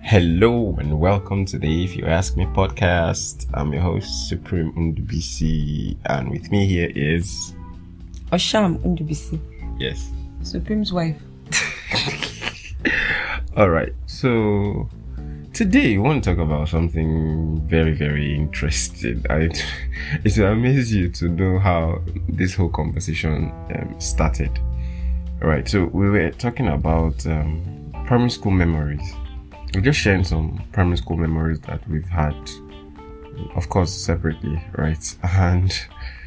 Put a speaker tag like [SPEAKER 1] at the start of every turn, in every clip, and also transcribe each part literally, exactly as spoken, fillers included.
[SPEAKER 1] Hello and welcome to the If You Ask Me podcast. I'm your host, Supreme Undubisi, and with me here is
[SPEAKER 2] Osham Undubisi.
[SPEAKER 1] Yes,
[SPEAKER 2] Supreme's wife.
[SPEAKER 1] Alright, so today we want to talk about something very, very interesting. I, it will amaze you to know how this whole conversation um, started. Alright, so we were talking about um, primary school memories. We're just sharing some primary school memories that we've had, of course, separately, right? And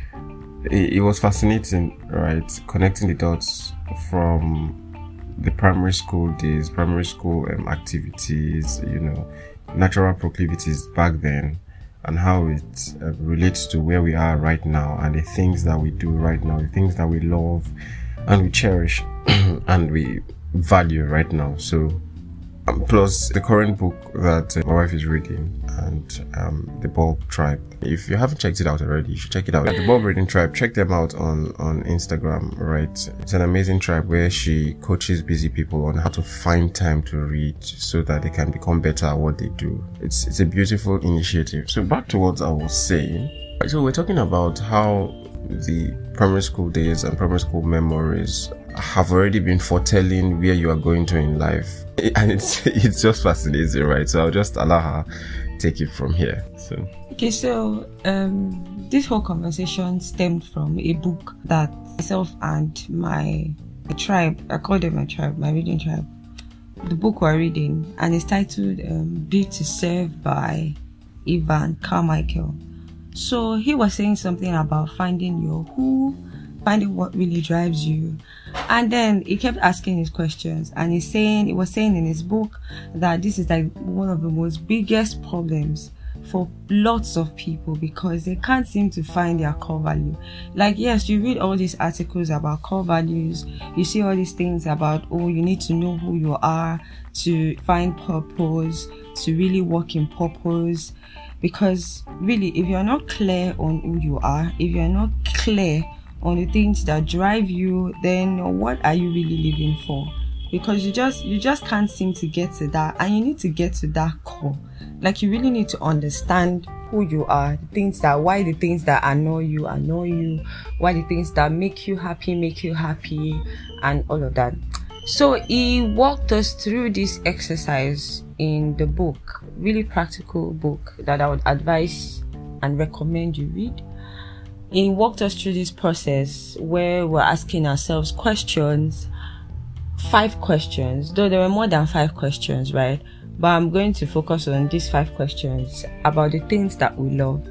[SPEAKER 1] it, it was fascinating, right? Connecting the dots from the primary school days, primary school um, activities, you know, natural proclivities back then, and how it uh, relates to where we are right now and the things that we do right now, the things that we love and we cherish and we value right now. So, Um, plus the current book that uh, my wife is reading, and um, The Bulb Tribe. If you haven't checked it out already, you should check it out. The Bulb Reading Tribe, check them out on, on Instagram, right? It's an amazing tribe where she coaches busy people on how to find time to read so that they can become better at what they do. It's, it's a beautiful initiative. So back to what I was saying. So we're talking about how the primary school days and primary school memories have already been foretelling where you are going to in life, and it's it's just fascinating, right? So I'll just allow her take it from here. So
[SPEAKER 2] okay, so um this whole conversation stemmed from a book that myself and my tribe, I call them my tribe, my reading tribe, the book we're reading, and it's titled um, Built to Serve by Ivan Carmichael. So he was saying something about finding your who, finding what really drives you, and then he kept asking his questions, and he's saying he was saying in his book that this is like one of the most biggest problems for lots of people because they can't seem to find their core value. Like, yes, you read all these articles about core values, you see all these things about, oh, you need to know who you are to find purpose, to really work in purpose. Because really, if you're not clear on who you are, if you're not clear on the things that drive you, then what are you really living for? Because you just you just can't seem to get to that, and you need to get to that core. Like, you really need to understand who you are, the things that why the things that annoy you annoy you, why the things that make you happy make you happy, and all of that. So he walked us through this exercise in the book, really practical book that I would advise and recommend you read. He walked us through this process where we're asking ourselves questions, five questions, though there were more than five questions, right? But I'm going to focus on these five questions about the things that we love.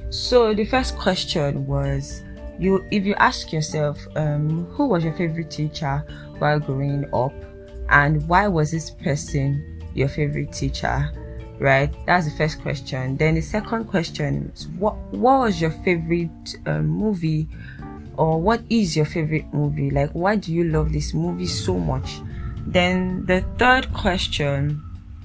[SPEAKER 2] So the first question was, you if you ask yourself, um, who was your favorite teacher while growing up, and why was this person your favorite teacher? Right, that's the first question. Then the second question is, what what was your favorite uh, movie, or what is your favorite movie? Like, why do you love this movie so much? Then the third question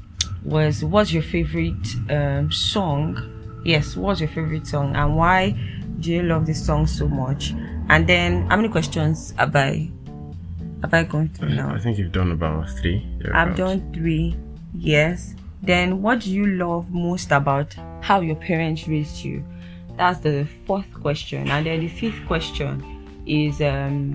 [SPEAKER 2] was, what's your favorite um, song? Yes, what's your favorite song, and why do you love this song so much? And then how many questions have I have I gone through now?
[SPEAKER 1] I think you've done about three.
[SPEAKER 2] I've done three. Yes. Then what do you love most about how your parents raised you? That's the fourth question. And then the fifth question is um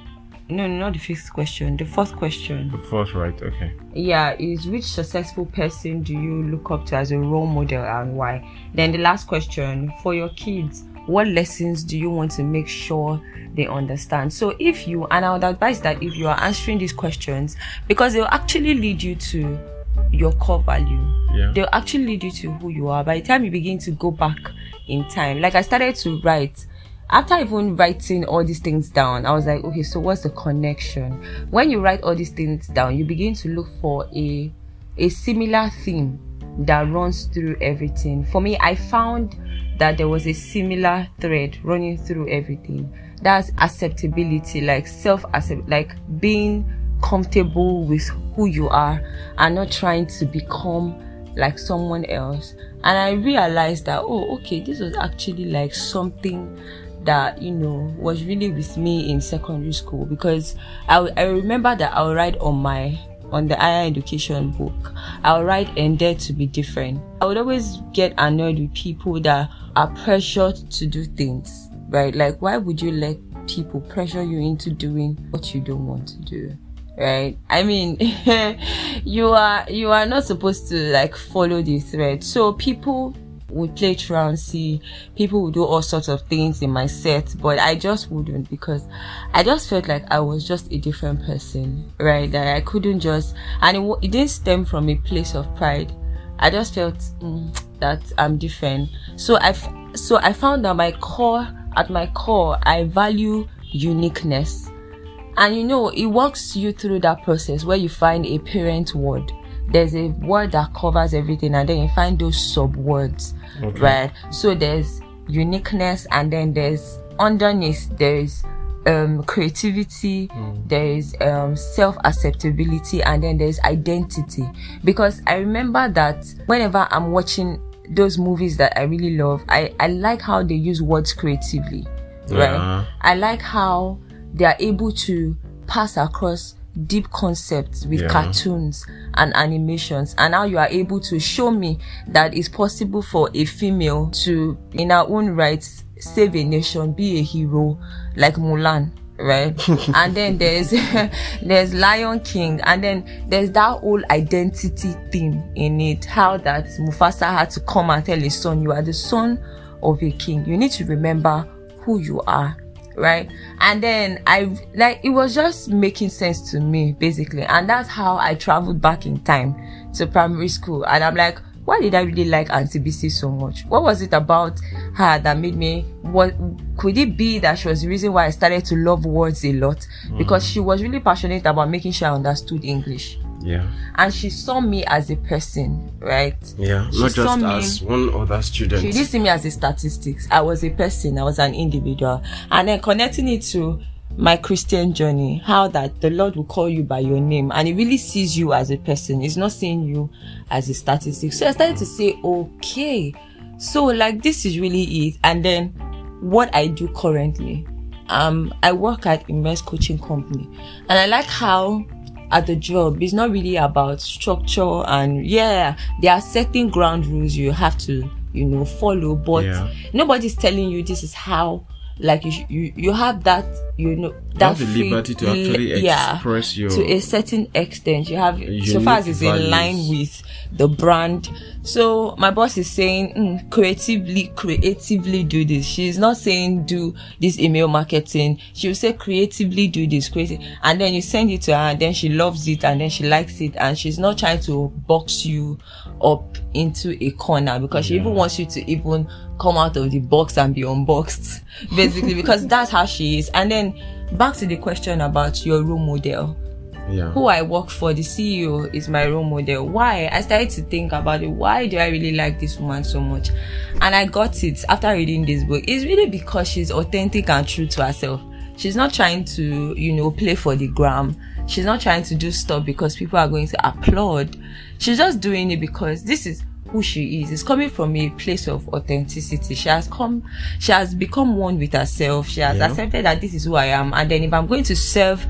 [SPEAKER 2] no, no not the fifth question, the fourth question.
[SPEAKER 1] The fourth, right? Okay.
[SPEAKER 2] Yeah, is which successful person do you look up to as a role model, and why? Then the last question, for your kids, what lessons do you want to make sure they understand? So if you, and I would advise that if you are answering these questions, because they'll actually lead you to your core value, yeah. They'll actually lead you to who you are. By the time you begin to go back in time, like I started to write, after even writing all these things down, I was like, okay, so what's the connection? When you write all these things down, you begin to look for a a similar theme that runs through everything. For me, I found that there was a similar thread running through everything. That's acceptability, like self-accept, like being comfortable with who you are and not trying to become like someone else. And I realized that, oh, okay, this was actually like something that, you know, was really with me in secondary school, because I, I remember that I would write on my on the higher education book, I'll write and dare to be different. I would always get annoyed with people that are pressured to do things, right? Like, why would you let people pressure you into doing what you don't want to do? Right? I mean, you are you are not supposed to like follow the thread. So people would play truancy, people would do all sorts of things in my set, but I just wouldn't, because I just felt like I was just a different person, right? That I couldn't just, and it, it didn't stem from a place of pride. I just felt mm, that I'm different. So I so I found that my core, at my core, I value uniqueness. And you know, it walks you through that process where you find a parent word. There's a word that covers everything, and then you find those sub words, okay. Right? So there's uniqueness, and then there's underneath there's um creativity, mm. there's um self-acceptability, and then there's identity. Because I remember that whenever I'm watching those movies that I really love, I, I like how they use words creatively, right? Yeah. I like how they are able to pass across deep concepts with yeah. cartoons and animations, and how you are able to show me that it's possible for a female to, in her own rights, save a nation, be a hero, like Mulan, right? And then there's there's Lion King, and then there's that whole identity theme in it, how that Mufasa had to come and tell his son, you are the son of a king, you need to remember who you are, right? And then I like, it was just making sense to me, basically. And that's how I traveled back in time to primary school. And I'm like, why did I really like Auntie Bisi so much? What was it about her that made me, what could it be that she was the reason why I started to love words a lot? Mm. Because she was really passionate about making sure I understood English.
[SPEAKER 1] Yeah.
[SPEAKER 2] And she saw me as a person, right?
[SPEAKER 1] Yeah.
[SPEAKER 2] She
[SPEAKER 1] not just as one other student.
[SPEAKER 2] She didn't see me as a statistics. I was a person. I was an individual. And then connecting it to my Christian journey, how that the Lord will call you by your name, and He really sees you as a person. He's not seeing you as a statistic. So I started to say, okay, so like this is really it. And then what I do currently, um, I work at Immerse Coaching Company, and I like how at the job, it's not really about structure, and yeah, there are certain ground rules you have to, you know, follow, but yeah. nobody's telling you this is how, like you you you have that, you know, that
[SPEAKER 1] you have the liberty to actually
[SPEAKER 2] yeah,
[SPEAKER 1] express your,
[SPEAKER 2] to a certain extent. You have, so far as it's values. In line with the brand. So my boss is saying mm, creatively creatively do this. She's not saying do this email marketing. She will say creatively do this, crazy, and then you send it to her, and then she loves it, and then she likes it, and she's not trying to box you up into a corner, because yeah. she even wants you to even come out of the box and be unboxed, basically, because that's how she is. And then back to the question about your role model. Yeah. Who I work for, the C E O, is my role model. Why? I started to think about it. Why do I really like this woman so much? And I got it after reading this book. It's really because she's authentic and true to herself. She's not trying to, you know, play for the gram. She's not trying to do stuff because people are going to applaud. She's just doing it because this is who she is. It's coming from a place of authenticity. She has come, she has become one with herself. She has yeah. accepted that this is who I am. And then if I'm going to serve,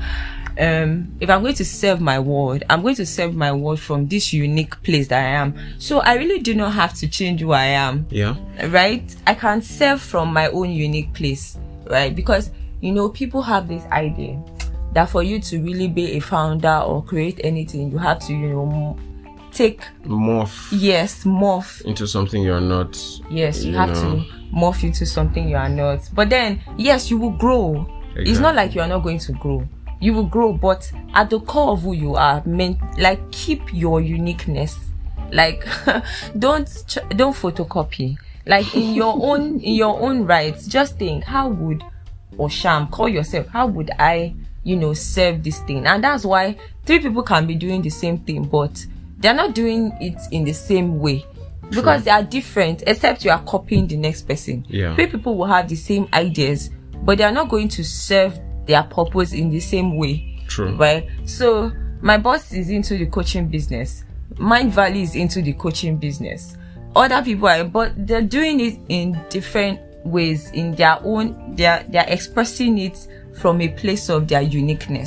[SPEAKER 2] um, if I'm going to serve my world, I'm going to serve my world from this unique place that I am. So I really do not have to change who I am.
[SPEAKER 1] Yeah.
[SPEAKER 2] Right? I can serve from my own unique place. Right? Because, you know, people have this idea that for you to really be a founder or create anything, you have to, you know, take
[SPEAKER 1] morph
[SPEAKER 2] yes morph
[SPEAKER 1] into something you're not.
[SPEAKER 2] Yes, you, you have know. to morph into something you are not. But then yes, you will grow. Exactly. It's not like you are not going to grow. You will grow, but at the core of who you are, meant like keep your uniqueness. Like don't don't photocopy. Like in your own in your own rights. Just think, how would Osham, call yourself, how would I, you know, serve this thing? And that's why three people can be doing the same thing, but they're not doing it in the same way, because True. They are different, except you are copying the next person.
[SPEAKER 1] Yeah.
[SPEAKER 2] Three people will have the same ideas, but they are not going to serve their purpose in the same way.
[SPEAKER 1] True.
[SPEAKER 2] Right? So my boss is into the coaching business. Mind Valley is into the coaching business. Other people are, but they're doing it in different ways, in their own, they're, they're expressing it from a place of their uniqueness.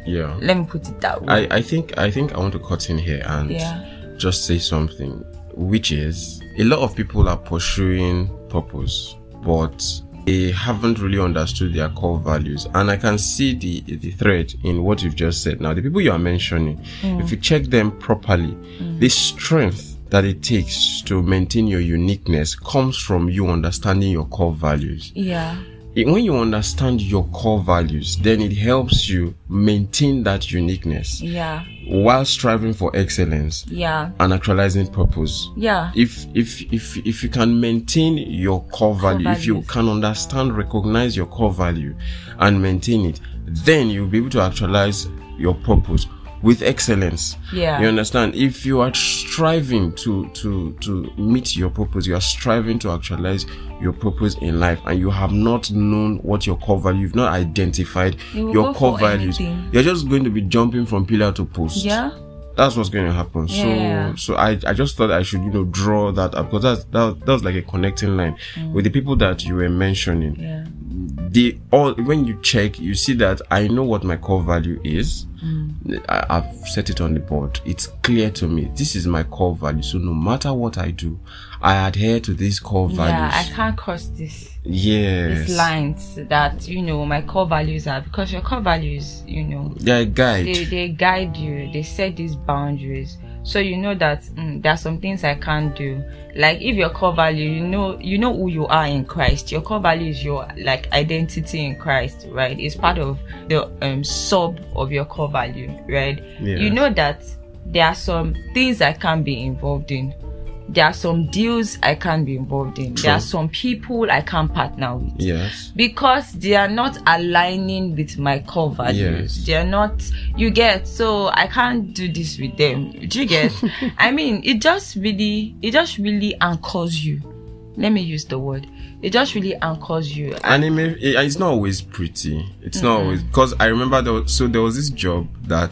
[SPEAKER 1] Yeah.
[SPEAKER 2] Let me put it that way.
[SPEAKER 1] I, I think I think I want to cut in here and
[SPEAKER 2] Yeah.
[SPEAKER 1] just say something, which is a lot of people are pursuing purpose, but they haven't really understood their core values. And I can see the the thread in what you've just said. Now, the people you are mentioning, mm. if you check them properly, mm. the strength that it takes to maintain your uniqueness comes from you understanding your core values.
[SPEAKER 2] Yeah.
[SPEAKER 1] When you understand your core values, then it helps you maintain that uniqueness.
[SPEAKER 2] Yeah.
[SPEAKER 1] While striving for excellence.
[SPEAKER 2] Yeah.
[SPEAKER 1] And actualizing purpose.
[SPEAKER 2] Yeah.
[SPEAKER 1] If if if if you can maintain your core value, core if you can understand, recognize your core value, and maintain it, then you'll be able to actualize your purpose with excellence.
[SPEAKER 2] Yeah.
[SPEAKER 1] You understand? If you are striving to to to meet your purpose, you are striving to actualize your purpose in life, and you have not known what your core value, you've not identified
[SPEAKER 2] you
[SPEAKER 1] your core values,
[SPEAKER 2] anything.
[SPEAKER 1] You're just going to be jumping from pillar to post.
[SPEAKER 2] Yeah.
[SPEAKER 1] That's what's going to happen.
[SPEAKER 2] Yeah.
[SPEAKER 1] So so I, I just thought I should, you know, draw that up, because that's that, that was like a connecting line mm. with the people that you were mentioning.
[SPEAKER 2] Yeah.
[SPEAKER 1] The all when you check, you see that I know what my core value is. Mm. I, I've set it on the board. It's clear to me. This is my core value. So no matter what I do, I adhere to these core values.
[SPEAKER 2] Yeah, I can't cross this.
[SPEAKER 1] Yes.
[SPEAKER 2] These lines that, you know, my core values are, because your core values, you know,
[SPEAKER 1] they're a guide.
[SPEAKER 2] They, they guide you. They set these boundaries. So you know that mm, there are some things I can't do. Like if your core value, you know, you know who you are in Christ. Your core value is your like identity in Christ, right? It's part of the um, sub of your core value, right?
[SPEAKER 1] Yes.
[SPEAKER 2] You know that there are some things I can't be involved in. There are some deals I can't be involved in.
[SPEAKER 1] True.
[SPEAKER 2] There are some people I can't partner with.
[SPEAKER 1] Yes.
[SPEAKER 2] Because they are not aligning with my core values.
[SPEAKER 1] Yes.
[SPEAKER 2] They are not, you get, so I can't do this with them. Do you get? I mean, it just really, it just really anchors you. Let me use the word. It just really anchors you.
[SPEAKER 1] And it may, it, it's not always pretty. It's mm-hmm. not always, because I remember there was, so there was this job that,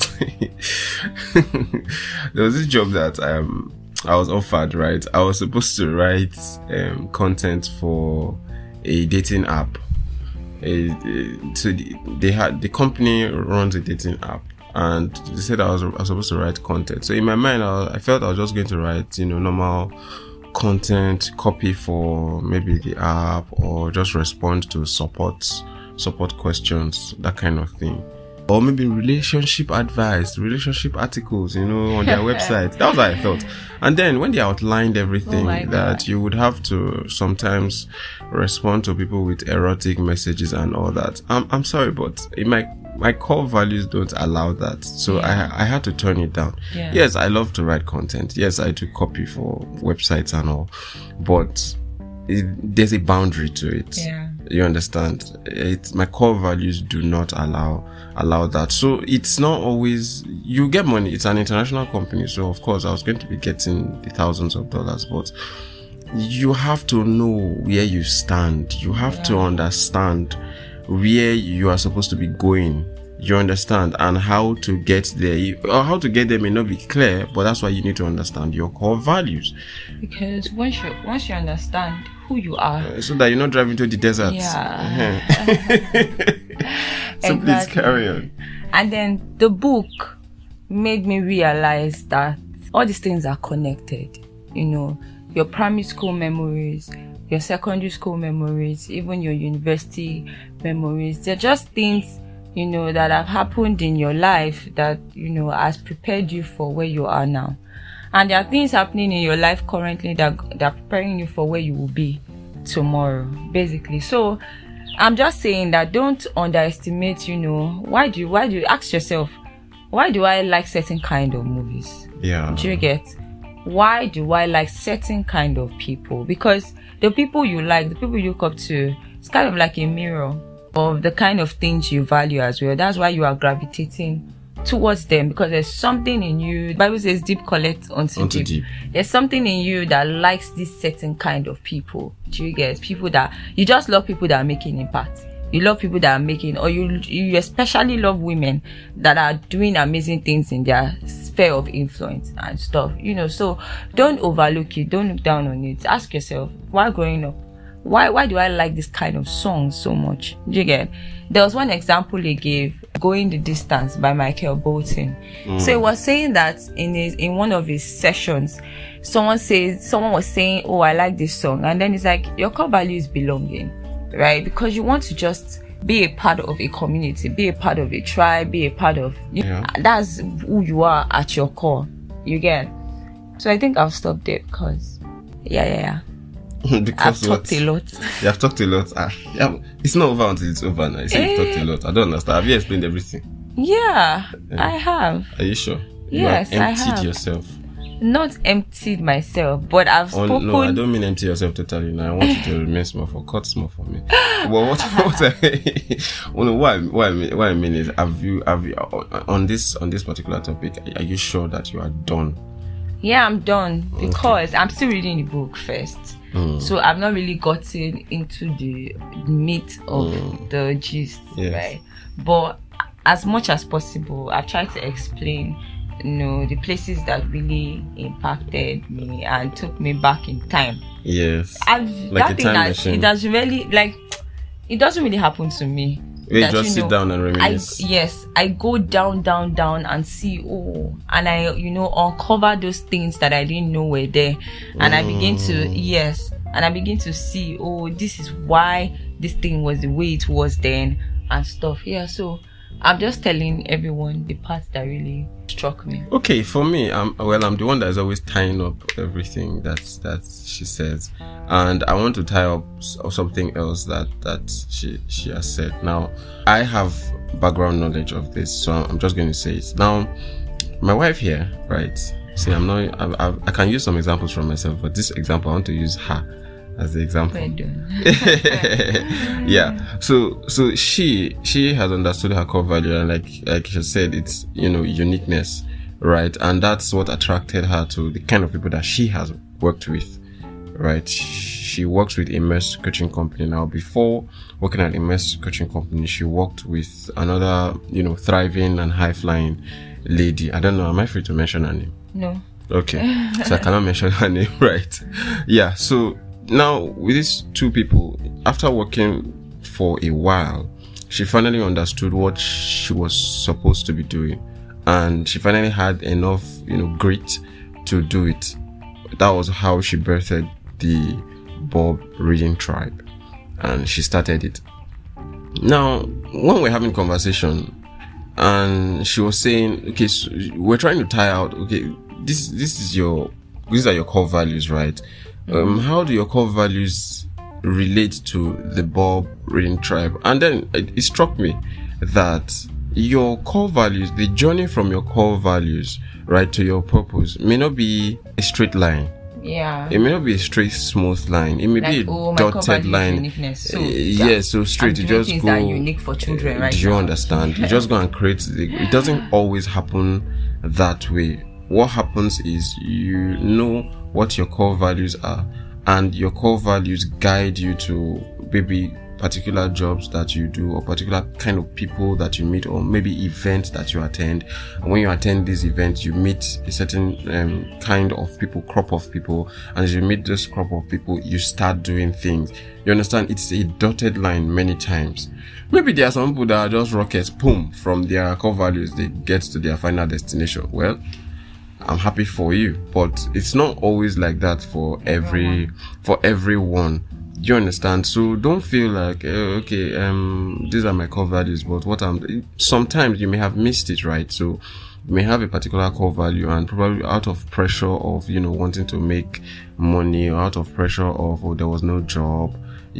[SPEAKER 1] there was this job that, um, I was offered, right? I was supposed to write um, content for a dating app. A, a, so the, they had the company runs a dating app, and they said I was, I was supposed to write content. So in my mind, I, was, I felt I was just going to write, you know, normal content, copy for maybe the app, or just respond to support support questions, that kind of thing. Or maybe relationship advice, relationship articles, you know, on their website. That was what I thought. And then when they outlined everything,
[SPEAKER 2] oh
[SPEAKER 1] that you would have to sometimes respond to people with erotic messages and all that. I'm I'm sorry, but in my my core values don't allow that. So yeah. I I had to turn it down.
[SPEAKER 2] Yeah.
[SPEAKER 1] Yes, I love to write content. Yes, I do copy for websites and all, but it, there's a boundary to it.
[SPEAKER 2] Yeah.
[SPEAKER 1] You understand? It's my core values do not allow allow that. So it's not always you get money. It's an international company, so of course I was going to be getting the thousands of dollars, but you have to know where you stand. You have yeah. to understand where you are supposed to be going. You understand, and how to get there. Or how to get there may not be clear, but that's why you need to understand your core values.
[SPEAKER 2] Because once you once you understand who you are,
[SPEAKER 1] uh, so that you're not driving to the desert.
[SPEAKER 2] Yeah.
[SPEAKER 1] So
[SPEAKER 2] exactly.
[SPEAKER 1] Please carry on.
[SPEAKER 2] And then the book made me realize that all these things are connected. You know, your primary school memories, your secondary school memories, even your university memories. They're just things, you know, that have happened in your life that, you know, has prepared you for where you are now. And there are things happening in your life currently that, that are preparing you for where you will be tomorrow, basically. So I'm just saying that don't underestimate, you know, why do you, why do you ask yourself, why do I like certain kind of movies?
[SPEAKER 1] Yeah.
[SPEAKER 2] Do you get? Why do I like certain kind of people? Because the people you like, the people you look up to, it's kind of like a mirror of the kind of things you value as well. That's why you are gravitating towards them, because there's something in you. The Bible says deep collect unto,
[SPEAKER 1] unto
[SPEAKER 2] deep.
[SPEAKER 1] deep.
[SPEAKER 2] There's something in you that likes this certain kind of people. Do you get? People that you just love, people that are making impact. You love people that are making, or you you especially love women that are doing amazing things in their sphere of influence and stuff. You know, so don't overlook it. Don't look down on it. Ask yourself, while growing up, why why do I like this kind of song so much? Do you get? There was one example he gave, Going the Distance by Michael Bolton. Mm. So he was saying that in his in one of his sessions, someone says someone was saying, oh, I like this song, and then it's like, your core value is belonging, right? Because you want to just be a part of a community, be a part of a tribe, be a part of, you
[SPEAKER 1] yeah.
[SPEAKER 2] know, that's who you are at your core. You get? So I think I'll stop there because, yeah, yeah, yeah.
[SPEAKER 1] because
[SPEAKER 2] I've
[SPEAKER 1] what?
[SPEAKER 2] talked a lot.
[SPEAKER 1] You have talked a lot. Ah, yeah, it's not over until it's over now. You say you've talked a lot. I don't understand. Have you explained everything?
[SPEAKER 2] Yeah,
[SPEAKER 1] Yeah.
[SPEAKER 2] I have.
[SPEAKER 1] Are you sure? You
[SPEAKER 2] Yes,
[SPEAKER 1] have
[SPEAKER 2] I
[SPEAKER 1] emptied
[SPEAKER 2] have.
[SPEAKER 1] yourself.
[SPEAKER 2] Not emptied myself, but I've
[SPEAKER 1] Oh,
[SPEAKER 2] spoken.
[SPEAKER 1] no, I don't mean empty yourself totally. Now I want you to remain small for cut small for me. Well, what? what I, well, no, what I, what I mean, what I mean is, have you, have you, on this, on this particular topic, are you sure that you are done?
[SPEAKER 2] Yeah, I'm done because okay. I'm still reading the book first.
[SPEAKER 1] Mm.
[SPEAKER 2] So I've not really gotten into the meat of
[SPEAKER 1] Mm.
[SPEAKER 2] the gist,
[SPEAKER 1] Yes.
[SPEAKER 2] right? But as much as possible, I've tried to explain, you know, the places that really impacted me and took me back in time.
[SPEAKER 1] Yes.
[SPEAKER 2] I've,
[SPEAKER 1] Like a
[SPEAKER 2] that thing
[SPEAKER 1] time
[SPEAKER 2] has,
[SPEAKER 1] machine.
[SPEAKER 2] it has really, like, it doesn't really happen to me.
[SPEAKER 1] Wait,
[SPEAKER 2] that,
[SPEAKER 1] just
[SPEAKER 2] you
[SPEAKER 1] sit
[SPEAKER 2] know,
[SPEAKER 1] down and
[SPEAKER 2] I,
[SPEAKER 1] reminisce.
[SPEAKER 2] yes, I go down, down, down and see, oh, and I, you know, uncover those things that I didn't know were there. And I begin to, yes, and I begin to see, oh, this is why this thing was the way it was then and stuff. Yeah, so I'm just telling everyone the part that really struck me.
[SPEAKER 1] Okay, for me, um, well, I'm the one that is always tying up everything that that she says, and I want to tie up s- something else that that she she has said. Now, I have background knowledge of this, so I'm just going to say it. Now, my wife here, right? See, I'm not. I, I, I can use some examples from myself, but this example, I want to use her as the example.
[SPEAKER 2] Well done.
[SPEAKER 1] Yeah. So so she she has understood her core value, and like like she said, it's, you know, uniqueness, right? And that's what attracted her to the kind of people that she has worked with, right? She works with Immerse Coaching Company now. Before working at Immerse Coaching Company, she worked with another, you know, thriving and high flying lady. I don't know. Am I free to mention her name?
[SPEAKER 2] No.
[SPEAKER 1] Okay, so I cannot mention her name, right? Yeah, so now with these two people, after working for a while, she finally understood what she was supposed to be doing, and she finally had enough, you know, grit to do it. That was how she birthed the Bob Reading Tribe, and she started it. Now, when we're having conversation, and she was saying, okay, so we're trying to tie out, okay, this this is your these are your core values, right? Mm-hmm. Um, how do your core values relate to the Bob Reading Tribe? And then it, it struck me that your core values, the journey from your core values, right, to your purpose, may not be a straight line.
[SPEAKER 2] Yeah.
[SPEAKER 1] It may not be a straight, smooth line. It may
[SPEAKER 2] Like,
[SPEAKER 1] be a
[SPEAKER 2] oh, my core
[SPEAKER 1] dotted
[SPEAKER 2] value is
[SPEAKER 1] line.
[SPEAKER 2] uniqueness. So,
[SPEAKER 1] Uh,
[SPEAKER 2] yeah,
[SPEAKER 1] yes, so straight.
[SPEAKER 2] I'm
[SPEAKER 1] You
[SPEAKER 2] doing
[SPEAKER 1] just
[SPEAKER 2] things
[SPEAKER 1] go.
[SPEAKER 2] that are unique for children, right?
[SPEAKER 1] Do you
[SPEAKER 2] now.
[SPEAKER 1] understand? You just go and create. The, it doesn't always happen that way. What happens is you know what your core values are, and your core values guide you to maybe particular jobs that you do, or particular kind of people that you meet, or maybe events that you attend. And when you attend these events, you meet a certain um, kind of people, crop of people, and as you meet this crop of people, you start doing things. You understand? It's a dotted line many times. Maybe there are some people that are just rockets, boom, from their core values, they get to their final destination. Well, I'm happy for you, but it's not always like that for every for everyone. Do you understand? So don't feel like, uh, okay, um, these are my core values, but what I'm, sometimes you may have missed it, right? So you may have a particular core value, and probably out of pressure of, you know, wanting to make money, or out of pressure of, oh, there was no job,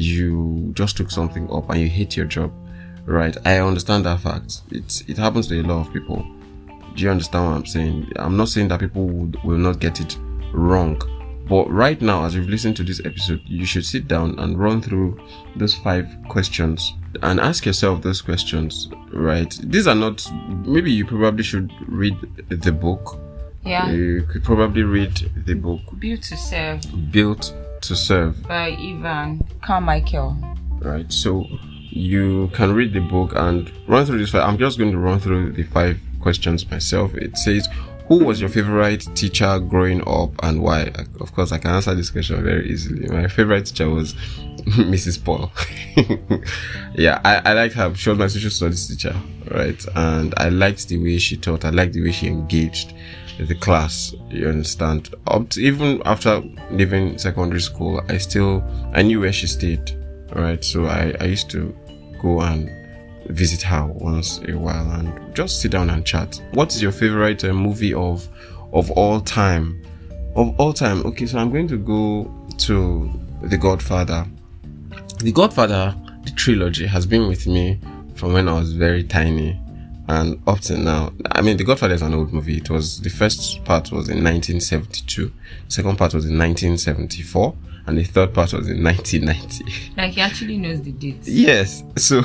[SPEAKER 1] you just took something up and you hate your job, right? I understand that fact. It, it happens to a lot of people. Do you understand what I'm saying? I'm not saying that people would, will not get it wrong. But right now, as you've listened to this episode, you should sit down and run through those five questions and ask yourself those questions, right? These are not, maybe you probably should read the book.
[SPEAKER 2] Yeah.
[SPEAKER 1] You could probably read the book.
[SPEAKER 2] Built to Serve.
[SPEAKER 1] Built to Serve.
[SPEAKER 2] By Ivan Carmichael.
[SPEAKER 1] Right. So you can read the book and run through this. I'm just going to run through the five questions myself. It says, Who was your favorite teacher growing up and why? Of course, I can answer this question very easily. My favorite teacher was Missus Paul. Yeah, I, I liked her. She was my social studies teacher, right? And I liked the way she taught. I liked the way she engaged the class. You understand? Up to, even after leaving secondary school, I still I knew where she stayed, right? So I, I used to go and visit her once a while and just sit down and chat. What is your favorite uh, movie of of all time? Of all time, okay. So I'm going to go to The Godfather. The Godfather, the trilogy, has been with me from when I was very tiny and up to now. I mean, The Godfather is an old movie. It was the first part was in nineteen seventy-two, second part was in nineteen seventy-four, and the third part was in nineteen ninety.
[SPEAKER 2] Like, he actually knows the dates.
[SPEAKER 1] Yes. So,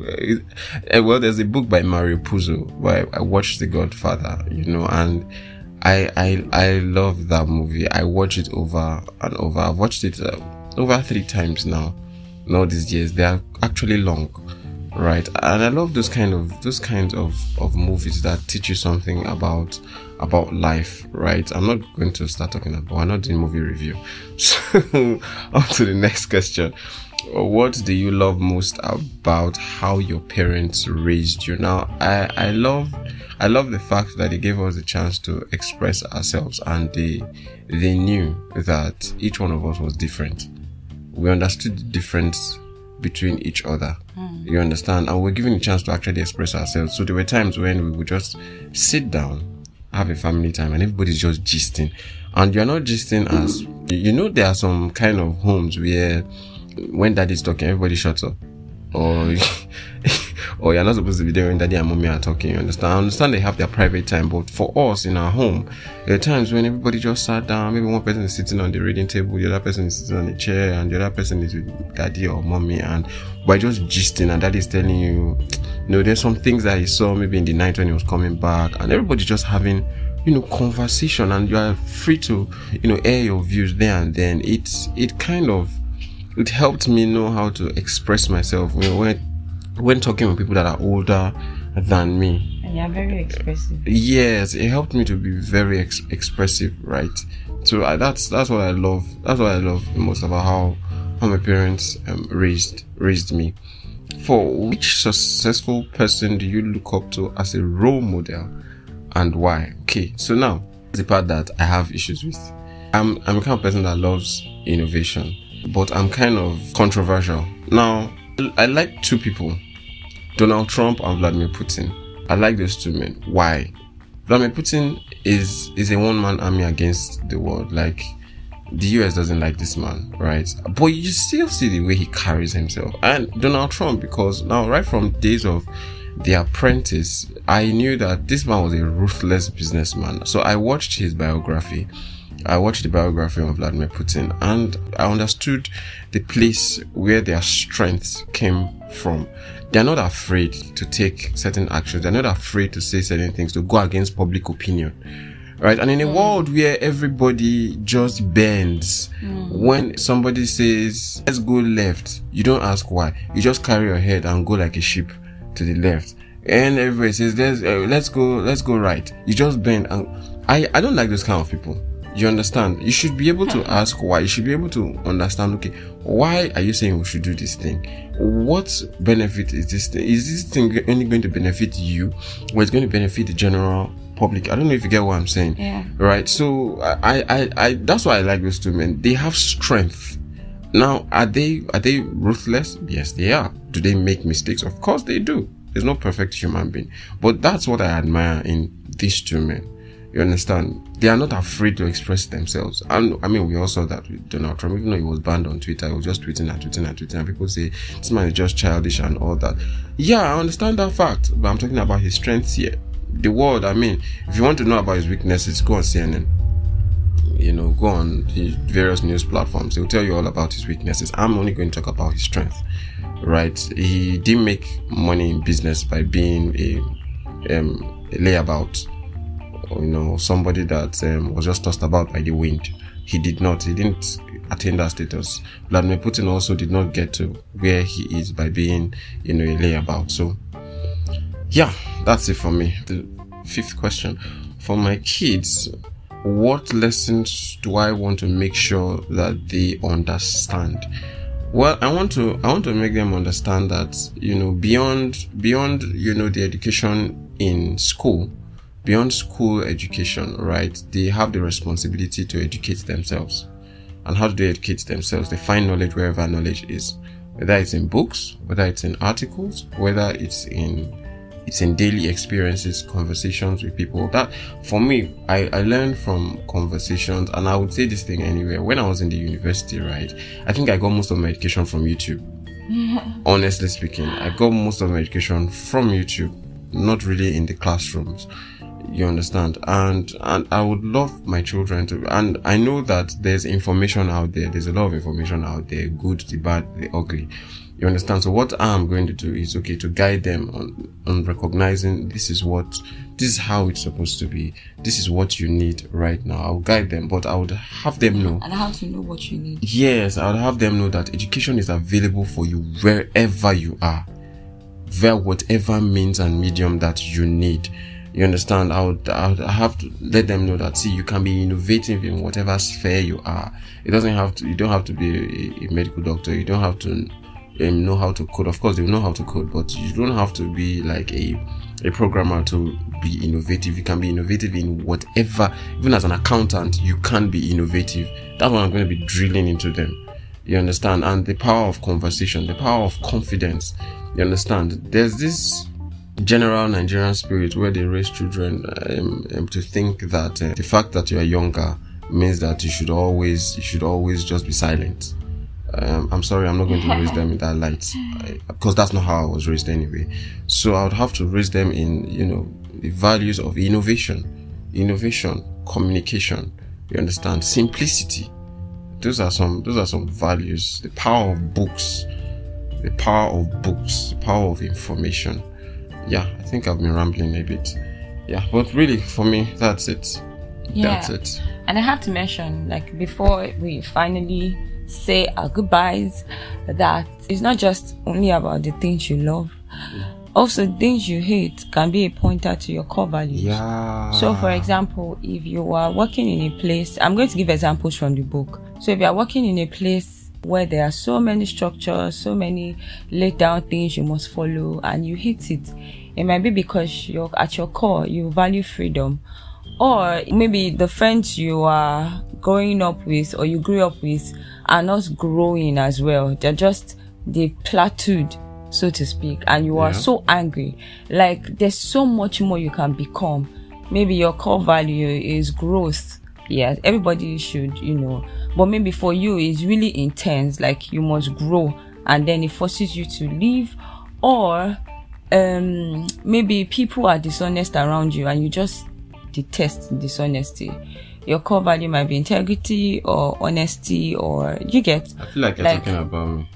[SPEAKER 1] uh, well, there's a book by Mario Puzo where I watched The Godfather, you know, and I I I love that movie. I watch it over and over. I've watched it uh, over three times now. In all these years, they are actually long, right? And I love those kind of those kinds of of movies that teach you something about about life, right? I'm not going to start talking about. We're not doing movie review. So, on to the next question. What do you love most about how your parents raised you? Now, I I love I love the fact that they gave us a chance to express ourselves, and they they knew that each one of us was different. We understood the difference between each other. Mm. You understand? And we're given a chance to actually express ourselves. So there were times when we would just sit down, have a family time, and everybody's just gisting. And you're not gisting as, you know, there are some kind of homes where when daddy's talking, everybody shuts up. Or, or you're not supposed to be there when daddy and mommy are talking. You understand? I understand they have their private time, but for us in our home, there are times when everybody just sat down. Maybe one person is sitting on the reading table, the other person is sitting on a chair, and the other person is with daddy or mommy, and we're just gisting, and daddy's telling you, you know, there's some things that he saw maybe in the night when he was coming back, and everybody's just having, you know, conversation, and you are free to, you know, air your views there and then. It's it kind of it helped me know how to express myself, you know, when when talking with people that are older than me.
[SPEAKER 2] And you're very expressive.
[SPEAKER 1] Yes, it helped me to be very ex- expressive, right? So I, that's that's what I love. That's what I love most about how how my parents um, raised raised me. For which successful person do you look up to as a role model, and why? Okay, so now the part that I have issues with. I'm I'm the kind of person that loves innovation, but I'm kind of controversial. Now, I like two people, Donald Trump and Vladimir Putin. I like those two men. Why? Vladimir Putin is is a one-man army against the world. Like, the U S doesn't like this man, right? But you still see the way he carries himself. And Donald Trump, because now, right from days of The Apprentice, I knew that this man was a ruthless businessman. So I watched his biography. I watched the biography of Vladimir Putin, and I understood the place where their strengths came from. They're not afraid to take certain actions. They're not afraid to say certain things, to go against public opinion, right? And in a mm. world where everybody just bends, mm. when somebody says, let's go left, you don't ask why. You just carry your head and go like a sheep to the left. And everybody says, let's, uh, let's go, let's go right. You just bend. And I, I don't like those kind of people. You understand? You should be able to ask why. You should be able to understand, okay, why are you saying we should do this thing? What benefit is this thing? Is this thing only going to benefit you, or it's going to benefit the general public? I don't know if you get what I'm saying.
[SPEAKER 2] Yeah.
[SPEAKER 1] Right? So I, I, I, that's why I like those two men. They have strength. Now, are they, are they ruthless? Yes, they are. Do they make mistakes? Of course they do. There's no perfect human being. But that's what I admire in these two men. You understand? They are not afraid to express themselves. And I mean, we all saw that with Donald Trump. Even though he was banned on Twitter, he was just tweeting and tweeting and tweeting, and people say this man is just childish and all that. Yeah, I understand that fact, but I'm talking about his strengths here. The world, I mean, if you want to know about his weaknesses, go on C N N. You know, go on the various news platforms. They'll tell you all about his weaknesses. I'm only going to talk about his strength, right? He didn't make money in business by being a, um, a layabout. You know, somebody that um, was just tossed about by the wind. He did not. He didn't attain that status. Vladimir Putin also did not get to where he is by being, you know, a layabout. So, yeah, that's it for me. The fifth question. for my kids, what lessons do I want to make sure that they understand? Well, I want to I want to make them understand that, you know, beyond beyond you know the education in school, beyond school education, right? They have the responsibility to educate themselves. And how do they educate themselves? They find knowledge wherever knowledge is, whether it's in books, whether it's in articles, whether it's in it's in daily experiences, conversations with people. That, for me, I, I learned from conversations, and I would say this thing anywhere. When I was in the university, right, I think I got most of my education from YouTube. Honestly speaking, I got most of my education from YouTube, not really in the classrooms. You understand? And and I would love my children to, and I know that there's information out there. There's a lot of information out there, good, the bad, the ugly. You understand? So what I'm going to do is, okay, to guide them on, on recognizing this is what, this is how it's supposed to be. This is what you need right now. I'll guide them, but I would have them know.
[SPEAKER 2] And how to know what you need.
[SPEAKER 1] Yes, I would have them know that education is available for you wherever you are, via whatever means and medium that you need. You understand? I would, I would have to let them know that, see, you can be innovative in whatever sphere you are. It doesn't have to, you don't have to be a, a medical doctor. You don't have to um, know how to code. Of course, they know how to code, but you don't have to be like a, a programmer to be innovative. You can be innovative in whatever, even as an accountant, you can be innovative. That's what I'm going to be drilling into them. You understand? And the power of conversation, the power of confidence. You understand? There's this general Nigerian spirit where they raise children um, um, to think that uh, the fact that you are younger means that you should always you should always just be silent. Um, I'm sorry, I'm not going to raise them in that light, I, because that's not how I was raised anyway. So I would have to raise them in, you know, the values of innovation, innovation, communication. You understand? Simplicity. Those are some. Those are some values. The power of books, the power of books, the power of information. Yeah, I think I've been rambling a bit. Yeah, but really, for me, that's it.
[SPEAKER 2] Yeah.
[SPEAKER 1] That's it.
[SPEAKER 2] And I have to mention, like, before we finally say our goodbyes, that it's not just only about the things you love. Also, things you hate can be a pointer to your core values.
[SPEAKER 1] Yeah.
[SPEAKER 2] So, for example, if you are working in a place, I'm going to give examples from the book. So, if you are working in a place where there are so many structures, so many laid down things you must follow, and you hate it, it might be because you're at your core, you value freedom. Or maybe the friends you are growing up with or you grew up with are not growing as well. They're just, they've plateaued, so to speak, and you are yeah. so angry. Like, there's so much more you can become. Maybe your core value is growth. Yes, everybody should, you know, but maybe for you it's really intense, like you must grow, and then it forces you to leave. Or um maybe people are dishonest around you and you just detest dishonesty. Your core value might be integrity or honesty, or you get,
[SPEAKER 1] I feel like you're like, talking about me.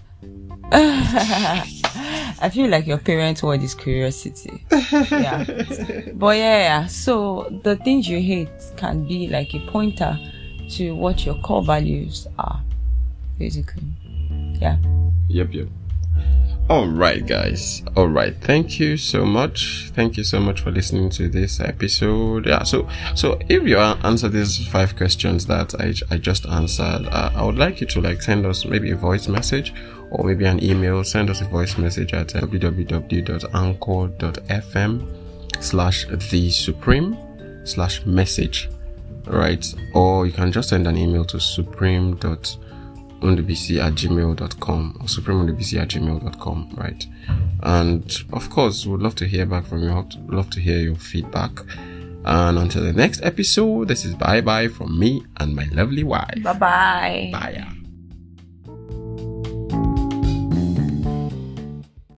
[SPEAKER 2] I feel like your parents' word is curiosity. Yeah. But yeah, so the things you hate can be like a pointer to what your core values are, basically. Yeah.
[SPEAKER 1] Yep, yep. All right, guys. All right. Thank you so much. Thank you so much for listening to this episode. Yeah. So, so if you answer these five questions that I, I just answered, uh, I would like you to like send us maybe a voice message or maybe an email. Send us a voice message at w w w dot anchor dot f m slash the supreme slash message. Right. Or you can just send an email to supreme dot undubisi at gmail dot com or supreme undubisi at gmail dot com, right? And of course, we'd love to hear back from you. We'd love to hear your feedback. And until the next episode, this is bye bye from me and my lovely wife.
[SPEAKER 2] Bye bye.
[SPEAKER 1] Bye.